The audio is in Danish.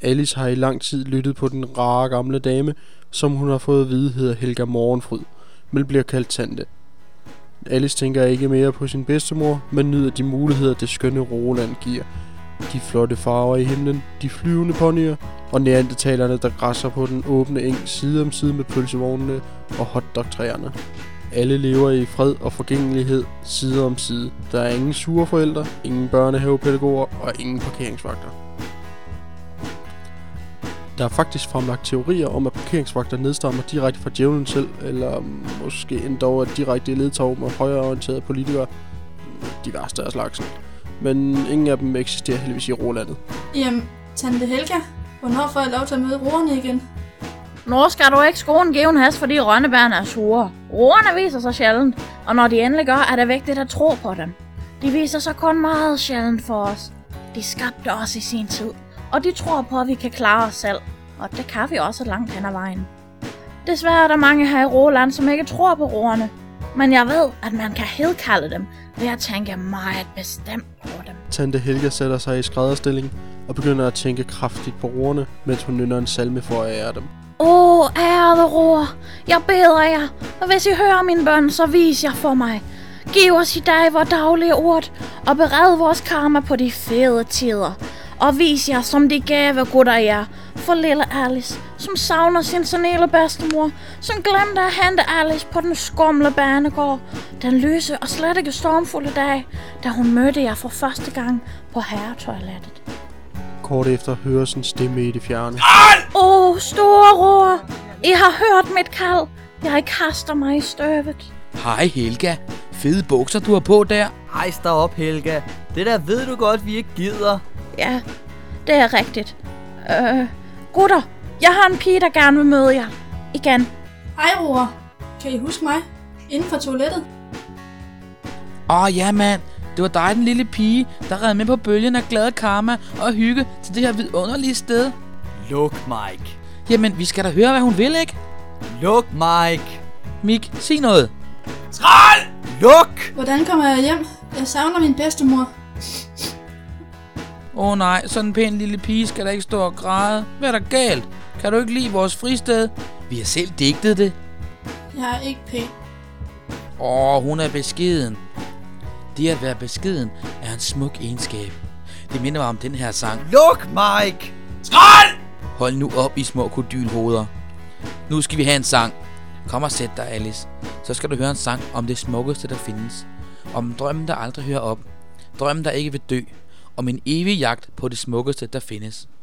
Alice har i lang tid lyttet på den rare gamle dame, som hun har fået at vide hedder Helga Morgenfryd, men bliver kaldt tante. Alice tænker ikke mere på sin bedstemor, men nyder de muligheder, det skønne Roland giver. De flotte farver i himlen, de flyvende ponyer og neandertalerne, der græsser på den åbne eng side om side med pølsevognene og hotdog-træerne. Alle lever i fred og forgængelighed side om side. Der er ingen sure forældre, ingen børnehavepædagoger og ingen parkeringsvagter. Der er faktisk fremlagt teorier om, at parkeringsvagter nedstammer direkte fra djævlen selv, eller måske endda et direkte ledtog med højreorienterede politikere. De værste af slagsen. Men ingen af dem eksisterer heldigvis i Rolandet. Jamen, tante Helga, hvornår får jeg lov til at møde roerne igen? Nu skal du ikke skrue en given hast, fordi rønnebærne er sure. Roerne viser sig sjældent, og når de endelig gør, er det vigtigt at tro på dem. De viser sig kun meget sjældent for os. De skabte os i sin tid, og de tror på, at vi kan klare os selv. Og det kan vi også langt hen ad vejen. Desværre er der mange her i Roland, som ikke tror på roerne. Men jeg ved, at man kan hedkalde dem ved at tænke meget bestemt på dem. Tante Helga sætter sig i skrædderstilling og begynder at tænke kraftigt på roerne, mens hun nynner en salme for at ære dem. Ærede roer, jeg beder jer, og hvis I hører min bøn, så vis jer for mig. Giv os i dag vor daglige urt, og bered vores karma på de fede tider. Og vis jer, som de gave gutter jer, for lille Alice, som savner sin senile bedstemor, som glemte at hente Alice på den skumle banegård, den lyse og slet ikke stormfulde dag, da hun mødte jer for første gang på herretoilettet. Kort efter høres en stemme i det fjerne. Store roer, I har hørt mit kald. Jeg kaster mig i støvet. Hej Helga. Fede bukser du har på der. Ej, stop op, Helga. Det der ved du godt, vi ikke gider. Ja, det er rigtigt. Gutter, jeg har en pige, der gerne vil møde jer. Igen. Hej roer, kan I huske mig? Inden for toilettet? Ja mand, det var dig den lille pige, der red med på bølgen af glade karma og hygge til det her vidunderlige sted. Luk, Mike. Jamen, vi skal da høre, hvad hun vil, ikke? Luk, Mike. Mik, sig noget. Skrald! Luk! Hvordan kommer jeg hjem? Jeg savner min bedstemor. Nej, sådan en pæn lille pige skal da ikke stå og græde. Hvad er der galt? Kan du ikke lide vores fristed? Vi har selv digtet det. Jeg er ikke pæn. Hun er beskeden. Det at være beskeden er en smuk egenskab. Det minder mig om den her sang. Luk, Mike! Skrald! Hold nu op, I små kodylhoveder. Nu skal vi have en sang. Kom og sæt dig, Alice. Så skal du høre en sang om det smukkeste, der findes. Om drømmen, der aldrig hører op. Drømmen, der ikke vil dø. Om en evig jagt på det smukkeste, der findes.